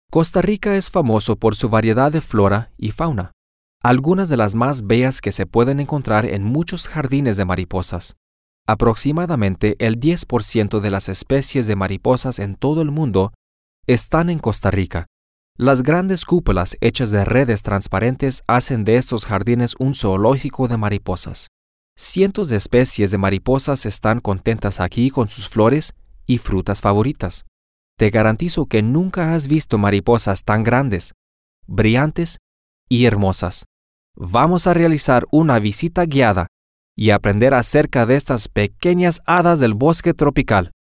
Costa Rica es famoso por su variedad de flora y fauna, algunas de las más bellas que se pueden encontrar en muchos jardines de mariposas. Aproximadamente el 10% de las especies de mariposas en todo el mundo están en Costa Rica. Las grandes cúpulas hechas de redes transparentes hacen de estos jardines un zoológico de mariposas. Cientos de especies de mariposas están contentas aquí con sus flores y frutas favoritas. Te garantizo que nunca has visto mariposas tan grandes, brillantes y hermosas. Vamos a realizar una visita guiada y aprender acerca de estas pequeñas hadas del bosque tropical.